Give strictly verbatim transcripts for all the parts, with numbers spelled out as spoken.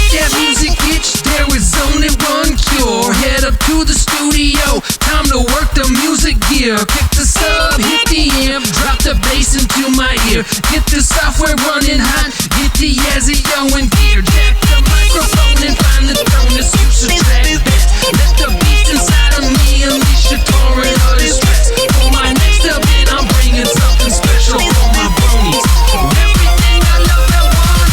that music itch, there is only one cure. Head up to the studio, time to work the music gear. Kick the sub, hit the amp, drop the bass into my ear. Get the software running hot, get the Yazio in gear. Jack the microphone and find the tone to suit your track best. Let the beast inside of me unleash the torrent of distress. For my next event, I'm bringing something special for my bronies. Everything I love at once.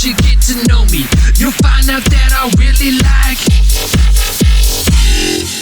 you get to know me, you'll find out that I really like